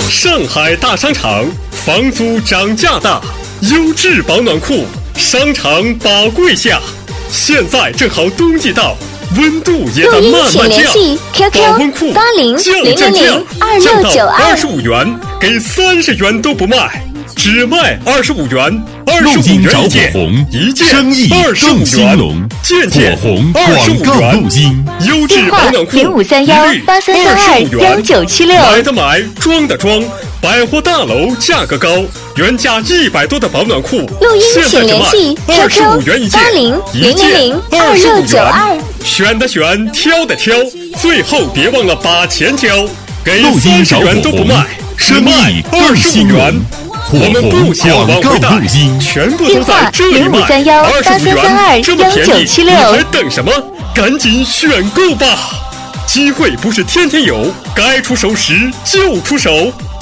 上海大商场，房租涨价大，优质保暖库，商场宝贵价。现在正好冬季到，温度也在慢慢降。保温库降到25元，给30元都不卖，只卖25元，25元一件， 生意 25元，件25元。优质保暖库 053183321976， 买的买，装的装。百货大楼价格高，原价100多的保暖库， 录音请联系 25元一件，一件25元。 选的选，挑的挑，最后别忘了把钱交，给30元都不卖，只卖25元。我们不想往回带，全部都在这里卖，25元这么便宜，你还等什么？赶紧选购吧！机会不是天天有，该出手时就出手。